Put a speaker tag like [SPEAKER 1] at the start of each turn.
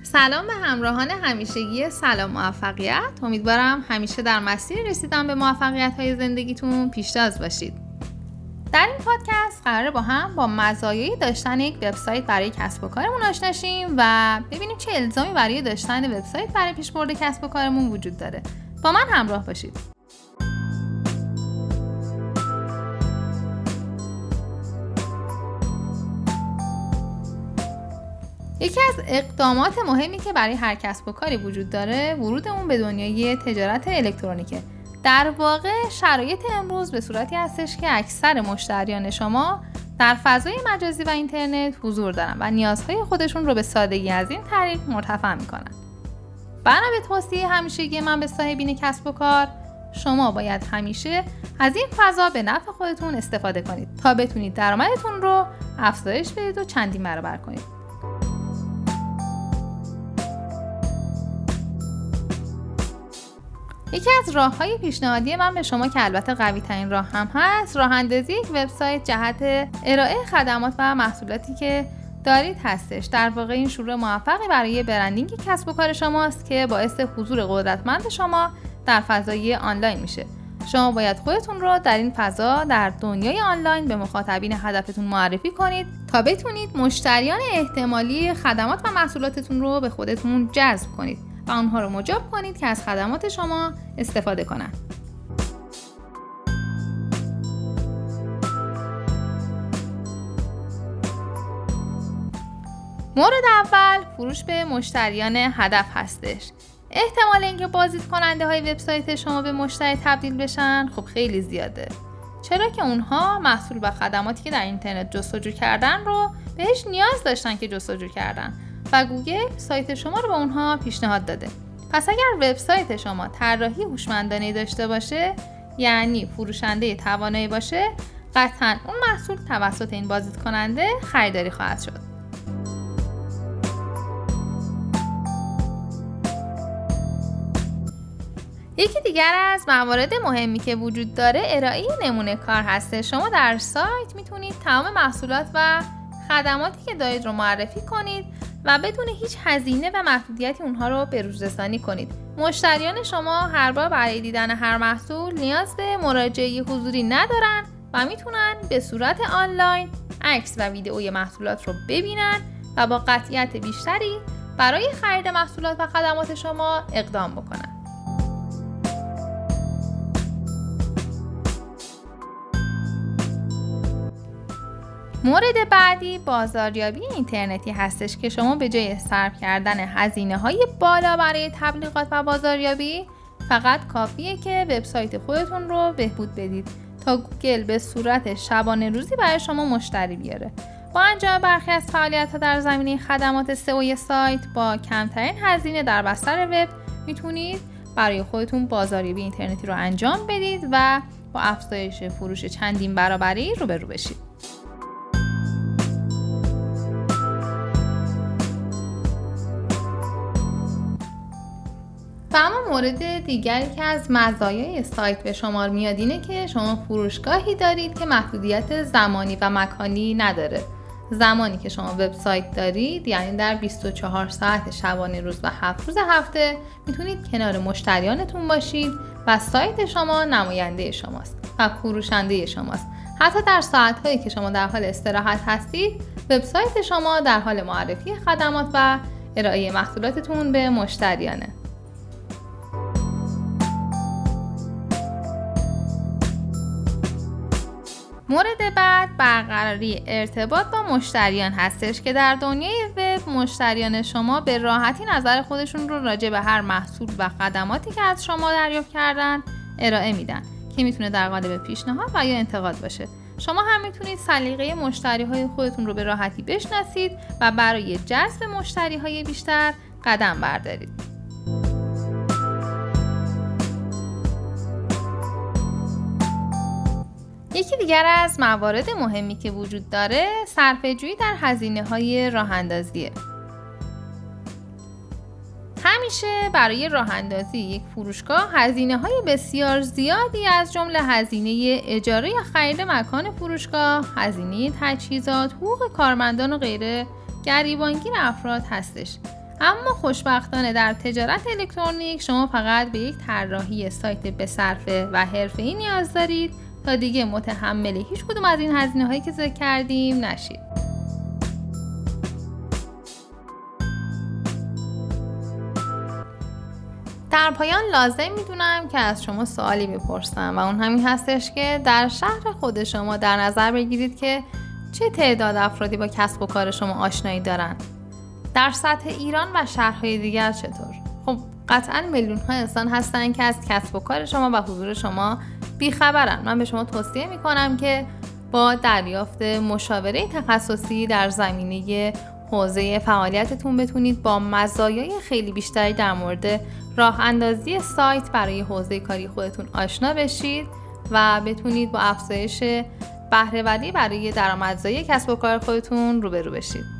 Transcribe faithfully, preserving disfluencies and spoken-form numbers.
[SPEAKER 1] سلام به همراهان همیشگی سلام موفقیت. امیدوارم همیشه در مسیر رسیدن به موفقیت‌های زندگیتون پیشتاز باشید. در این پادکست قراره با هم با مزایای داشتن یک وبسایت برای کسب و کارمون آشنا شیم و ببینیم چه الزامی برای داشتن وبسایت برای پیشبرد کسب و کارمون وجود داره. با من همراه باشید. یکی از اقدامات مهمی که برای هر کسب و کاری وجود داره ورودمون به دنیای تجارت الکترونیکه. در واقع شرایط امروز به صورتی هستش که اکثر مشتریان شما در فضای مجازی و اینترنت حضور دارن و نیازهای خودشون رو به سادگی از این طریق مرتفع میکنن. بنا به توصیه همیشگی من به صاحبین کسب و کار، شما باید همیشه از این فضا به نفع خودتون استفاده کنید تا بتونید درآمدتون رو افزایش بدید و چندین برابر کنید. یکی از راه‌های پیشنهادی من به شما که البته قوی ترین راه هم هست، راه اندازی یک وبسایت جهت ارائه خدمات و محصولاتی که دارید هستش. در واقع این شروع موفقی برای برندینگ کسب و کار شماست که باعث حضور قدرتمند شما در فضای آنلاین میشه. شما باید خودتون رو در این فضا در دنیای آنلاین به مخاطبین هدفتون معرفی کنید تا بتونید مشتریان احتمالی خدمات و محصولاتتون رو به خودتون جذب کنید و اونها رو مجاب کنید که از خدمات شما استفاده کنن. مورد اول فروش به مشتریان هدف هستش. احتمال اینکه بازدید کننده های وبسایت شما به مشتری تبدیل بشن خب خیلی زیاده، چرا که اونها محصول و خدماتی که در اینترنت جستجو کردن رو بهش نیاز داشتن که جستجو کردن و گوگل سایت شما رو به اونها پیشنهاد داده. پس اگر وبسایت شما طراحی هوشمندانه داشته باشه، یعنی فروشنده توانایی باشه، قطعاً اون محصول توسط این بازدید کننده خریداری خواهد شد. یکی دیگر از موارد مهمی که وجود داره ارائه نمونه کار هسته. شما در سایت میتونید تمام محصولات و خدماتی که دارید رو معرفی کنید و بدون هیچ هزینه و محدودیتی اونها رو بروز رسانی کنید. مشتریان شما هر بار برای دیدن هر محصول نیاز به مراجعه حضوری ندارن و میتونن به صورت آنلاین عکس و ویدئوی محصولات رو ببینن و با قطعیت بیشتری برای خرید محصولات و خدمات شما اقدام بکنن. مورد بعدی بازاریابی اینترنتی هستش که شما به جای صرف کردن هزینه‌های بالا برای تبلیغات و بازاریابی فقط کافیه که وبسایت خودتون رو بهبود بدید تا گوگل به صورت شبانه روزی برای شما مشتری بیاره. با انجام برخی از فعالیت‌ها در زمینه خدمات سئو سایت با کمترین هزینه در بستر وب میتونید برای خودتون بازاریابی اینترنتی رو انجام بدید و با افزایش فروش چندین برابری روبرو بشید. و اما مورد دیگری که از مزایای سایت به شمار میاد اینه که شما فروشگاهی دارید که محدودیت زمانی و مکانی نداره. زمانی که شما وبسایت دارید، یعنی در بیست و چهار ساعت شبانه روز و هفت روز هفته میتونید کنار مشتریانتون باشید و سایت شما نماینده شماست و فروشنده شماست. حتی در ساعت‌هایی که شما در حال استراحت هستید، وبسایت شما در حال معرفی خدمات و ارائه محصولاتتون به مشتریانه. مورد بعد برقراری ارتباط با مشتریان هستش که در دنیای وب مشتریان شما به راحتی نظر خودشون رو راجع به هر محصول و خدماتی که از شما دریافت کردن ارائه میدن که میتونه در قالب پیشنهاد و یا انتقاد باشه. شما هم میتونید سلیقه مشتریهای خودتون رو به راحتی بشناسید و برای جذب مشتریهای بیشتر قدم بردارید. یکی دیگر از موارد مهمی که وجود داره صرفه‌جویی در هزینه‌های راه‌اندازیه. همیشه برای راه‌اندازی یک فروشگاه هزینه‌های بسیار زیادی از جمله هزینه اجاره یا خرید مکان فروشگاه، هزینه تجهیزات، حقوق کارمندان و غیره گریبانگیر افراد هستش. اما خوشبختانه در تجارت الکترونیک شما فقط به یک طراحی سایت بصرفه و حرفه‌ای نیاز دارید تا دیگه متحمل هیچ کدوم از این هزینه‌هایی که ذکر کردیم نشید. در پایان لازم میدونم که از شما سوالی بپرسم و اون همین هستش که در شهر خود شما در نظر بگیرید که چه تعداد افرادی با کسب و کار شما آشنایی دارن؟ در سطح ایران و شهرهای دیگر چطور؟ خب قطعاً میلیون ها انسان هستن که از کسب و کار شما و حضور شما بیخبرن. من به شما توصیه میکنم که با دریافت مشاوره تخصصی در زمینه حوزه فعالیتتون بتونید با مزایای خیلی بیشتری در مورد راه اندازی سایت برای حوزه کاری خودتون آشنا بشید و بتونید با افزایش بهره‌وری برای درآمدزایی کسب و کار خودتون روبرو بشید.